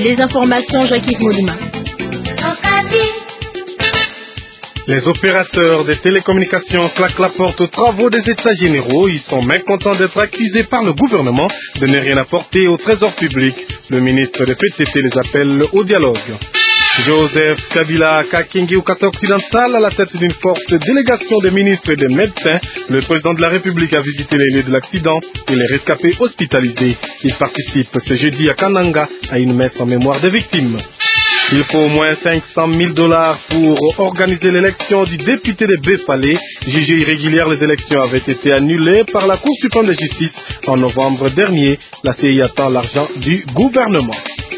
Les informations, Jacques Moulima. Les opérateurs des télécommunications claquent la porte aux travaux des États généraux. Ils sont mécontents d'être accusés par le gouvernement de ne rien apporter au trésor public. Le ministre des PTT les appelle au dialogue. Joseph Kabila Kakingi au Qatar occidental à la tête d'une forte délégation de ministres et de médecins. Le président de la République a visité les lieux de l'accident et les rescapés hospitalisés. Il participe ce jeudi à Kananga à une messe en mémoire des victimes. Il faut au moins $500 000 pour organiser l'élection du député de Befalé. Jugé irrégulière, les élections avaient été annulées par la Cour suprême de justice en novembre dernier. La CI attend l'argent du gouvernement.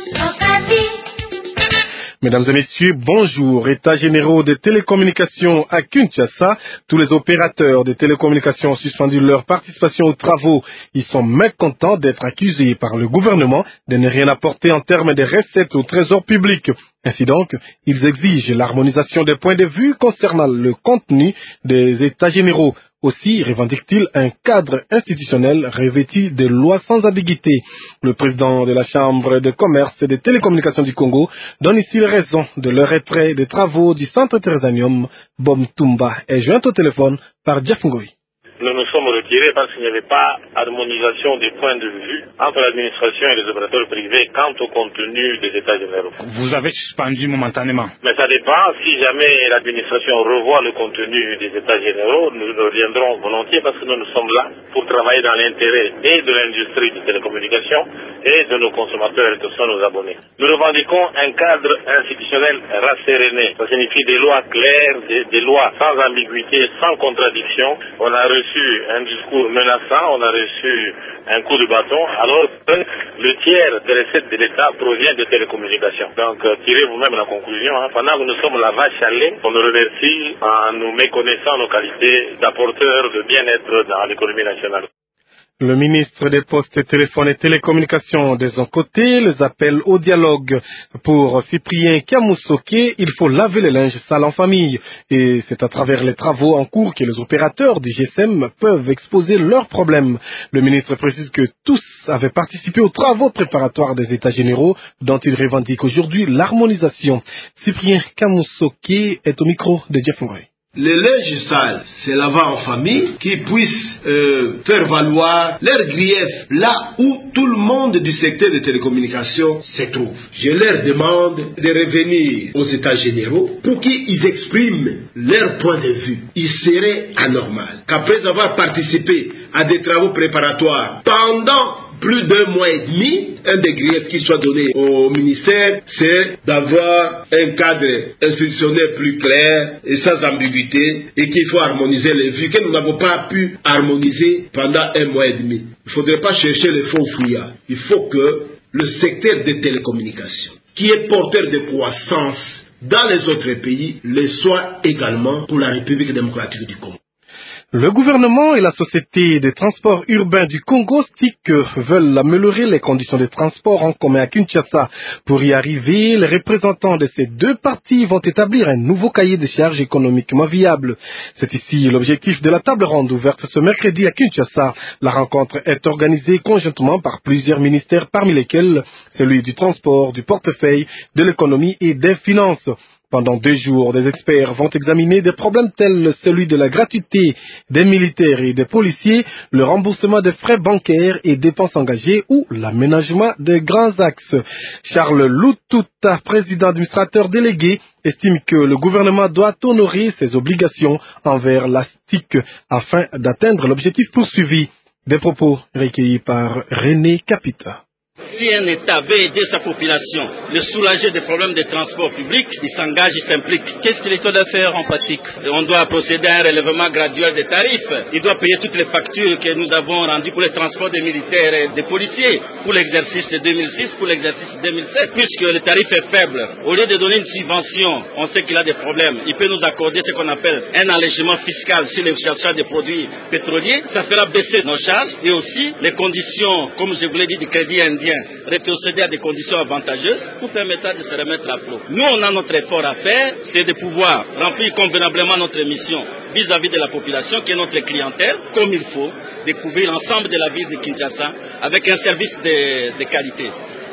Mesdames et messieurs, bonjour. États généraux des télécommunications à Kinshasa. Tous les opérateurs des télécommunications ont suspendu leur participation aux travaux. Ils sont mécontents d'être accusés par le gouvernement de ne rien apporter en termes de recettes au trésor public. Ainsi donc, ils exigent l'harmonisation des points de vue concernant le contenu des États généraux. Aussi revendique-t-il un cadre institutionnel revêtu de lois sans ambiguïté. Le président de la Chambre de commerce et des télécommunications du Congo donne ici les raisons de leur retrait des travaux du centre Térésanium. Bom Tumba est joint au téléphone par Jeff Ngoy. Nous nous sommes retirés parce qu'il n'y avait pas harmonisation des points de vue entre l'administration et les opérateurs privés quant au contenu des États généraux. Vous avez suspendu momentanément. Mais ça dépend. Si jamais l'administration revoit le contenu des États généraux, nous reviendrons volontiers parce que nous sommes là pour travailler dans l'intérêt et de l'industrie des télécommunications et de nos consommateurs que sont nos abonnés. Nous revendiquons un cadre institutionnel rasséréné. Ça signifie des lois claires, des lois sans ambiguïté, sans contradiction. On a reçu un discours menaçant, on a reçu un coup de bâton, alors que le tiers des recettes de l'État provient des télécommunications. Donc, tirez vous-même la conclusion. Pendant que nous sommes la vache à lait, on nous remercie en nous méconnaissant nos qualités d'apporteurs de bien-être dans l'économie nationale. Le ministre des Postes, Téléphones et Télécommunications de son côté les appelle au dialogue. Pour Cyprien Kamousoké, il faut laver les linges sales en famille. Et c'est à travers les travaux en cours que les opérateurs du GSM peuvent exposer leurs problèmes. Le ministre précise que tous avaient participé aux travaux préparatoires des États généraux dont il revendique aujourd'hui l'harmonisation. Cyprien Kamousoké est au micro de Jeff Ngoy. Les linges sales, c'est laver en famille qui puissent faire valoir leurs griefs là où tout le monde du secteur des télécommunications se trouve. Je leur demande de revenir aux États généraux pour qu'ils expriment leur point de vue. Il serait anormal qu'après avoir participé à des travaux préparatoires pendant plus d'1 mois et demi, un des griefs qui soit donné au ministère, c'est d'avoir un cadre institutionnel plus clair et sans ambiguïté et qu'il faut harmoniser les vues que nous n'avons pas pu harmoniser pendant 1 mois et demi. Il ne faudrait pas chercher les faux fouillards. Il faut que le secteur des télécommunications, qui est porteur de croissance dans les autres pays, le soit également pour la République démocratique du Congo. Le gouvernement et la Société des transports urbains du Congo STIC veulent améliorer les conditions de transport en commun à Kinshasa. Pour y arriver, les représentants de ces deux parties vont établir un nouveau cahier de charges économiquement viable. C'est ici l'objectif de la table ronde ouverte ce mercredi à Kinshasa. La rencontre est organisée conjointement par plusieurs ministères, parmi lesquels celui du transport, du portefeuille, de l'économie et des finances. Pendant 2 jours, des experts vont examiner des problèmes tels celui de la gratuité des militaires et des policiers, le remboursement des frais bancaires et dépenses engagées ou l'aménagement des grands axes. Charles Lututa, président administrateur délégué, estime que le gouvernement doit honorer ses obligations envers la STIC afin d'atteindre l'objectif poursuivi. Des propos recueillis par René Capita. Si un État veut aider sa population, le soulager des problèmes de transport public, il s'engage, il s'implique. Qu'est-ce que l'État doit faire en pratique? On doit procéder à un relèvement graduel des tarifs. Il doit payer toutes les factures que nous avons rendues pour le transport des militaires et des policiers, pour l'exercice de 2006, pour l'exercice de 2007, puisque le tarif est faible. Au lieu de donner une subvention, on sait qu'il a des problèmes. Il peut nous accorder ce qu'on appelle un allègement fiscal sur les achats des produits pétroliers. Ça fera baisser nos charges et aussi les conditions, comme je vous l'ai dit, du crédit indien, rétrocéder à des conditions avantageuses pour permettre de se remettre à flot. Nous, on a notre effort à faire, c'est de pouvoir remplir convenablement notre mission vis-à-vis de la population, qui est notre clientèle, comme il faut, découvrir l'ensemble de la ville de Kinshasa avec un service de qualité.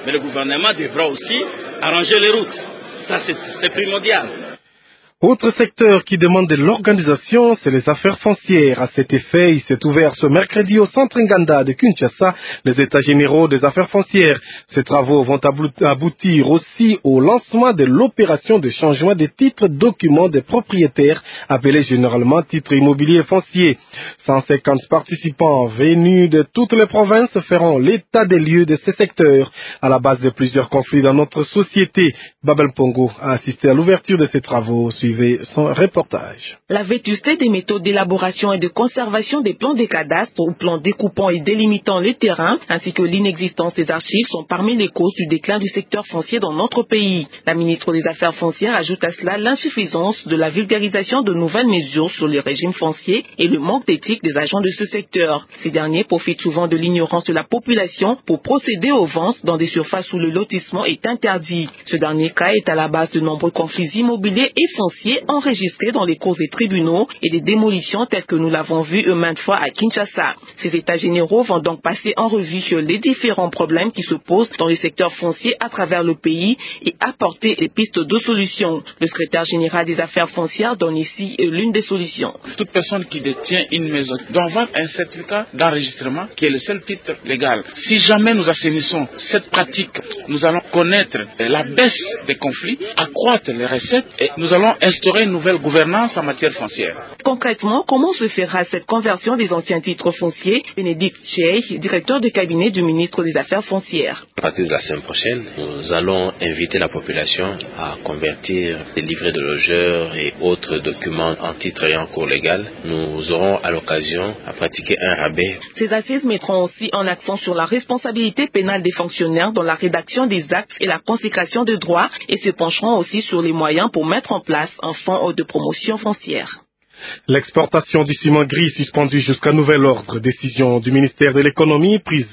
Mais le gouvernement devra aussi arranger les routes. Ça, c'est primordial. Autre secteur qui demande de l'organisation, c'est les affaires foncières. À cet effet, il s'est ouvert ce mercredi au centre Nganda de Kinshasa, les états généraux des affaires foncières. Ces travaux vont aboutir aussi au lancement de l'opération de changement des titres documents des propriétaires, appelés généralement titres immobiliers fonciers. 150 participants venus de toutes les provinces feront l'état des lieux de ces secteurs. À la base de plusieurs conflits dans notre société, Babel Pongo a assisté à l'ouverture de ces travaux. Son reportage. La vétusté des méthodes d'élaboration et de conservation des plans des cadastres ou plans découpant et délimitant les terrains, ainsi que l'inexistence des archives sont parmi les causes du déclin du secteur foncier dans notre pays. La ministre des Affaires foncières ajoute à cela l'insuffisance de la vulgarisation de nouvelles mesures sur les régimes fonciers et le manque d'éthique des agents de ce secteur. Ces derniers profitent souvent de l'ignorance de la population pour procéder aux ventes dans des surfaces où le lotissement est interdit. Ce dernier cas est à la base de nombreux conflits immobiliers et fonciers enregistrés dans les cours des tribunaux et des démolitions telles que nous l'avons vu maintes fois à Kinshasa. Ces états généraux vont donc passer en revue sur les différents problèmes qui se posent dans le secteur foncier à travers le pays et apporter des pistes de solutions. Le secrétaire général des affaires foncières donne ici l'une des solutions. Toute personne qui détient une maison doit avoir un certificat d'enregistrement qui est le seul titre légal. Si jamais nous assainissons cette pratique, nous allons connaître la baisse des conflits, accroître les recettes et nous allons instaurer une nouvelle gouvernance en matière foncière. Concrètement, comment se fera cette conversion des anciens titres fonciers? Bénédicte Cheikh, directeur de cabinet du ministre des Affaires foncières. À partir de la semaine prochaine, nous allons inviter la population à convertir les livrets de logeurs et autres documents en titre et en cours légal. Nous aurons à l'occasion à pratiquer un rabais. Ces assises mettront aussi en accent sur la responsabilité pénale des fonctionnaires dans la rédaction des actes et la consécration de droits et se pencheront aussi sur les moyens pour mettre en place un fonds de promotion foncière. L'exportation du ciment gris suspendue jusqu'à nouvel ordre. Décision du ministère de l'économie prise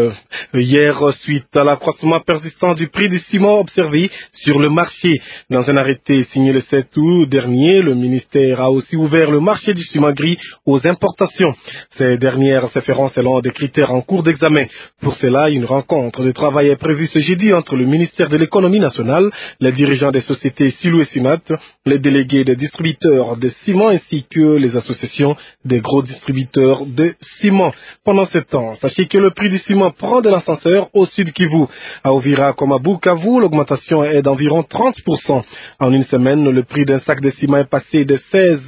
hier suite à l'accroissement persistant du prix du ciment observé sur le marché. Dans un arrêté signé le 7 août dernier, le ministère a aussi ouvert le marché du ciment gris aux importations. Ces dernières se feront selon des critères en cours d'examen. Pour cela, une rencontre de travail est prévue ce jeudi entre le ministère de l'économie nationale, les dirigeants des sociétés Silou et Sinat, les délégués des distributeurs de ciment ainsi que les associations des gros distributeurs de ciment. Pendant ce temps, sachez que le prix du ciment prend de l'ascenseur au sud Kivu. À Uvira comme à Bukavu, l'augmentation est d'environ 30%. En une semaine, le prix d'un sac de ciment est passé de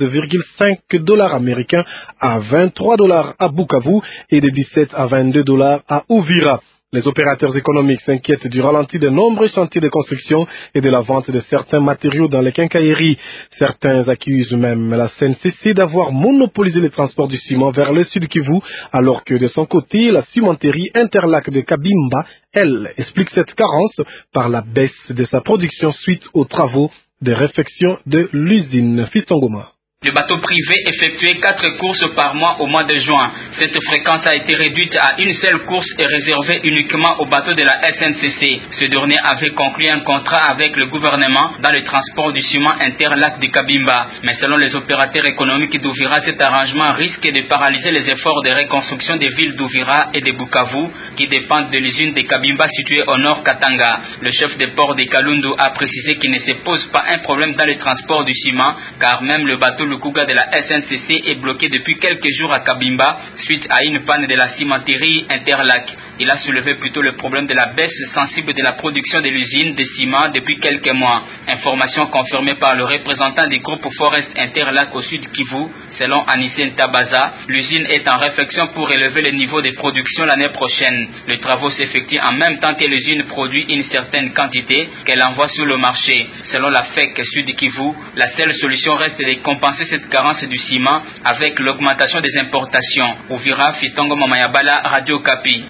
16,5 $ américains à 23 $ à Bukavu et de 17 à 22 $ à Uvira. Les opérateurs économiques s'inquiètent du ralenti de nombreux chantiers de construction et de la vente de certains matériaux dans les quincailleries. Certains accusent même la CNCC d'avoir monopolisé le transport du ciment vers le sud Kivu, alors que de son côté, la cimenterie Interlac de Kabimba, elle, explique cette carence par la baisse de sa production suite aux travaux de réfection de l'usine Fistongoma. Le bateau privé effectuait 4 courses par mois au mois de juin. Cette fréquence a été réduite à une seule course et réservée uniquement aux bateaux de la SNCC. Ce dernier avait conclu un contrat avec le gouvernement dans le transport du ciment Interlac de Kabimba. Mais selon les opérateurs économiques d'Uvira, cet arrangement risque de paralyser les efforts de reconstruction des villes d'Uvira et de Bukavu qui dépendent de l'usine de Kabimba située au nord Katanga. Le chef de port de Kalundu a précisé qu'il ne se pose pas un problème dans le transport du ciment car même le bateau le Kuga de la SNCC est bloqué depuis quelques jours à Kabimba suite à une panne de la cimenterie Interlac. Il a soulevé plutôt le problème de la baisse sensible de la production de l'usine de ciment depuis quelques mois. Information confirmée par le représentant du groupe Forest Interlac au sud Kivu. Selon Anissé Ntabaza, l'usine est en réflexion pour élever le niveau de production l'année prochaine. Les travaux s'effectuent en même temps que l'usine produit une certaine quantité qu'elle envoie sur le marché. Selon la FEC Sud Kivu, la seule solution reste de compenser cette carence du ciment avec l'augmentation des importations. Uvira, Fistongo Mamayabala, Radio Kapi.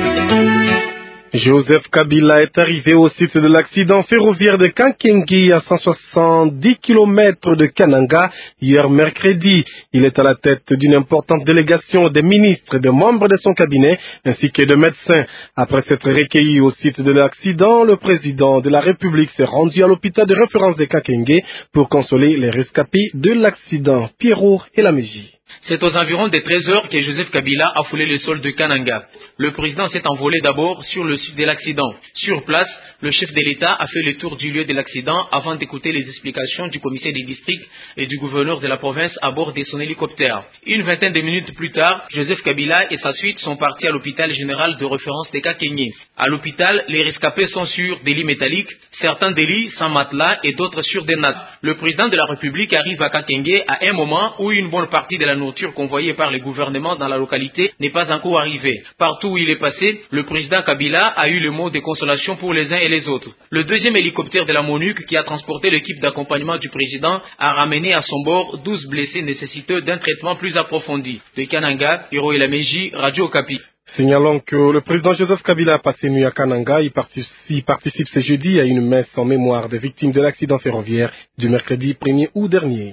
Joseph Kabila est arrivé au site de l'accident ferroviaire de Kankengi à 170 km de Kananga hier mercredi. Il est à la tête d'une importante délégation des ministres et des membres de son cabinet ainsi que de médecins. Après s'être recueilli au site de l'accident, le président de la République s'est rendu à l'hôpital de référence de Kankengi pour consoler les rescapés de l'accident. Pierrot et Lamégie. C'est aux environs des 13 heures que Joseph Kabila a foulé le sol de Kananga. Le président s'est envolé d'abord sur le site de l'accident. Sur place, le chef de l'État a fait le tour du lieu de l'accident avant d'écouter les explications du commissaire des districts et du gouverneur de la province à bord de son hélicoptère. Une vingtaine de minutes plus tard, Joseph Kabila et sa suite sont partis à l'hôpital général de référence de Kakenye. À l'hôpital, les rescapés sont sur des lits métalliques, certains des lits sans matelas et d'autres sur des nattes. Le président de la République arrive à Kakenye à un moment où une bonne partie de la nourriture convoyée par le gouvernement dans la localité n'est pas encore arrivée. Partout où il est passé, le président Kabila a eu le mot de consolation pour les uns et les autres. Le deuxième hélicoptère de la MONUC qui a transporté l'équipe d'accompagnement du président a ramené à son bord 12 blessés nécessiteux d'un traitement plus approfondi. De Kananga, Hiro Elameji, Radio Okapi. Signalons que le président Joseph Kabila a passé nuit à Kananga. Il participe ce jeudi à une messe en mémoire des victimes de l'accident ferroviaire du mercredi 1er août dernier.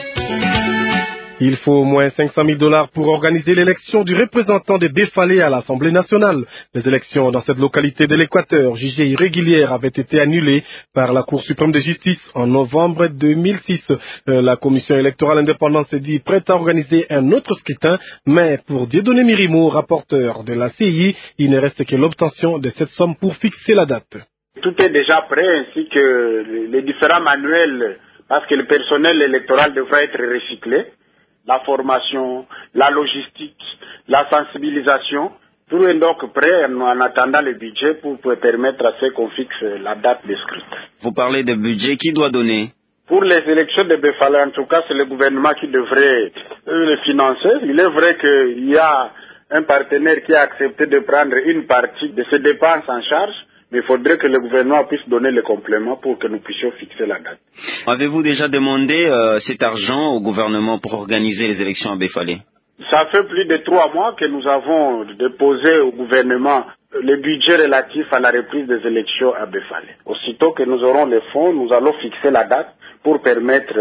Il faut au moins $500 000 pour organiser l'élection du représentant des Befalé à l'Assemblée nationale. Les élections dans cette localité de l'Équateur, jugées irrégulières, avaient été annulées par la Cour suprême de justice en novembre 2006. La commission électorale indépendante s'est dit prête à organiser un autre scrutin, mais pour Dieudonné Mirimo, rapporteur de la CI, il ne reste que l'obtention de cette somme pour fixer la date. Tout est déjà prêt, ainsi que les différents manuels, parce que le personnel électoral devra être recyclé. La formation, la logistique, la sensibilisation, tout est donc prêt en attendant le budget pour permettre à ce qu'on fixe la date de scrutin. Vous parlez de budget, qui doit donner? Pour les élections de Befalé, en tout cas, c'est le gouvernement qui devrait le financer. Il est vrai qu'il y a un partenaire qui a accepté de prendre une partie de ses dépenses en charge, mais il faudrait que le gouvernement puisse donner le complément pour que nous puissions fixer la date. Avez-vous déjà demandé cet argent au gouvernement pour organiser les élections à Befalé? Ça fait plus de 3 mois que nous avons déposé au gouvernement le budget relatif à la reprise des élections à Befalé. Aussitôt que nous aurons les fonds, nous allons fixer la date pour permettre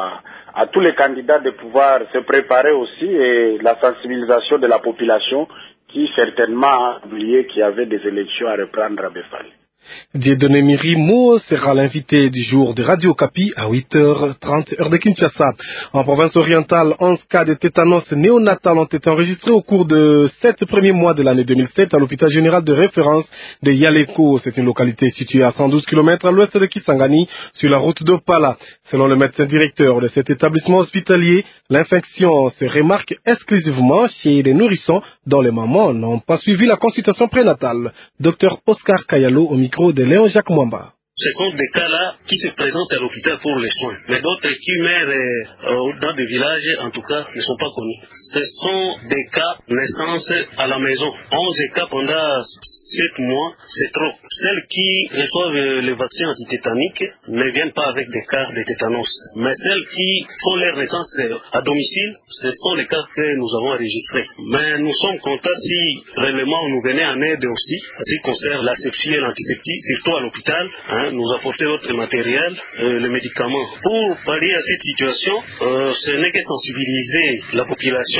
à tous les candidats de pouvoir se préparer aussi et la sensibilisation de la population qui certainement a oublié qu'il y avait des élections à reprendre à Befalé. Dieudonné Mirimo sera l'invité du jour de Radio Okapi à 8h30 heure de Kinshasa. En province orientale, 11 cas de tétanos néonatal ont été enregistrés au cours de 7 premiers mois de l'année 2007 à l'hôpital général de référence de Yaleko. C'est une localité située à 112 km à l'ouest de Kisangani sur la route d'Opala. Selon le médecin directeur de cet établissement hospitalier, l'infection se remarque exclusivement chez les nourrissons dont les mamans n'ont pas suivi la consultation prénatale. Dr Oscar Kayalo au micro de Léon Jacques Mwamba. Ce sont des cas-là qui se présentent à l'hôpital pour les soins. Mais d'autres qui meurent dans des villages, en tout cas, ne sont pas connus. Ce sont des cas naissance à la maison. 11 cas pendant 7 mois, c'est trop. Celles qui reçoivent les vaccins antitétaniques ne viennent pas avec des cas de tétanos. Mais celles qui font leur naissance à domicile, ce sont les cas que nous avons enregistrés. Mais nous sommes contents si réellement on nous venait en aide aussi, en ce qui concerne l'asepsie et l'antisepsie, surtout à l'hôpital, nous apporter notre matériel, les médicaments. Pour pallier à cette situation, ce n'est que sensibiliser la population.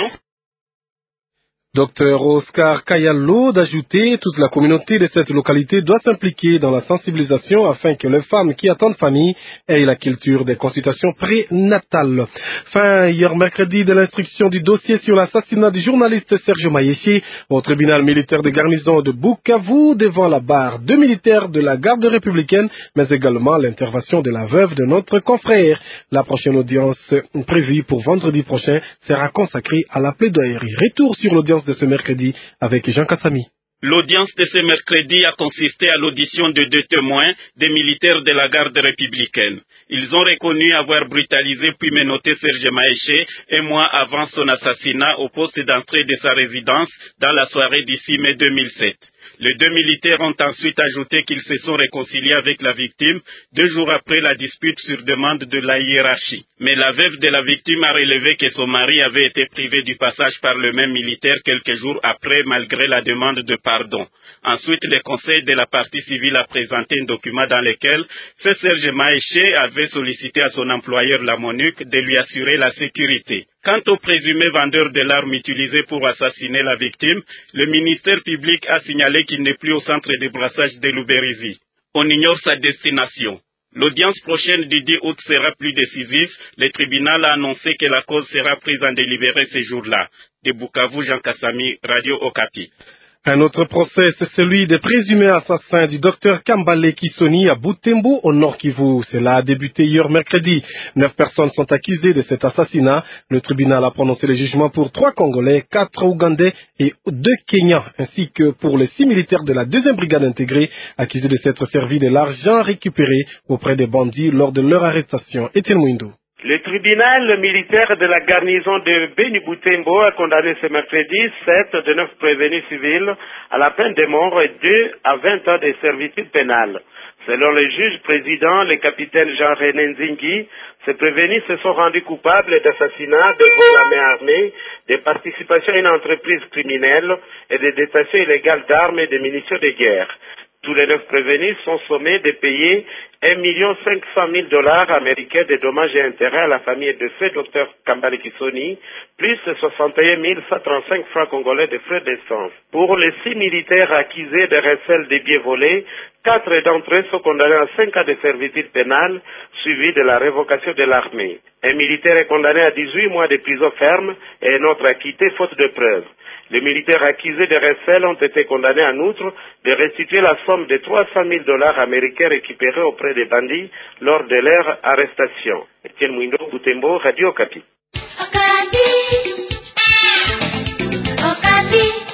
Docteur Oscar Kayalo d'ajouter, toute la communauté de cette localité doit s'impliquer dans la sensibilisation afin que les femmes qui attendent famille aient la culture des consultations prénatales. Fin hier mercredi de l'instruction du dossier sur l'assassinat du journaliste Serge Maïechi au tribunal militaire de garnison de Bukavu devant la barre de militaires de la garde républicaine, mais également l'intervention de la veuve de notre confrère. La prochaine audience prévue pour vendredi prochain sera consacrée à la plaidoirie. Retour sur l'audience de ce mercredi avec Jean Kassami. L'audience de ce mercredi a consisté à l'audition de 2 témoins, des militaires de la garde républicaine. Ils ont reconnu avoir brutalisé puis menotté Serge Maïechi un mois avant son assassinat au poste d'entrée de sa résidence dans la soirée du 6 mai 2007. Les 2 militaires ont ensuite ajouté qu'ils se sont réconciliés avec la victime 2 jours après la dispute sur demande de la hiérarchie. Mais la veuve de la victime a relevé que son mari avait été privé du passage par le même militaire quelques jours après malgré la demande de pardon. Ensuite, le conseil de la partie civile a présenté un document dans lequel Serge Maïechi avait sollicité à son employeur la MONUC de lui assurer la sécurité. Quant au présumé vendeur de l'arme utilisée pour assassiner la victime, le ministère public a signalé qu'il n'est plus au centre de brassage de Luberizi. On ignore sa destination. L'audience prochaine du 10 août sera plus décisive. Le tribunal a annoncé que la cause sera prise en délibéré ces jours-là. De Bukavu, Jean Kassami, Radio Okapi. Un autre procès, c'est celui des présumés assassins du docteur Kambale Kisoni à Butembo, au Nord Kivu. Cela a débuté hier mercredi. 9 personnes sont accusées de cet assassinat. Le tribunal a prononcé le jugement pour 3 Congolais, 4 Ougandais et 2 Kenyans, ainsi que pour les 6 militaires de la 2e brigade intégrée, accusés de s'être servis de l'argent récupéré auprès des bandits lors de leur arrestation. Etienne Mouindou. Le tribunal militaire de la garnison de Beni Butembo a condamné ce mercredi 7 de 9 prévenus civils à la peine de mort et 2 à 20 ans de servitude pénale. Selon le juge président, le capitaine Jean-René Nzingi, ces prévenus se sont rendus coupables d'assassinat, de vol à main armée, de participation à une entreprise criminelle et de détention illégale d'armes et de munitions de guerre. Tous les 9 prévenus sont sommés de payer $1 500 000 américains de dommages et intérêts à la famille de ce docteur Kambale Kisoni, plus 61 135 francs congolais de frais d'essence. Pour les 6 militaires accusés de recel des biens volés, 4 d'entre eux sont condamnés à 5 ans de servitude pénale, suivi de la révocation de l'armée. Un militaire est condamné à 18 mois de prison ferme et un autre acquitté faute de preuves. Les militaires accusés de recel ont été condamnés en outre de restituer la somme de $300 000 américains récupérés auprès des bandits lors de leur arrestation. Etienne Mouindo, Butembo, Radio Okapi.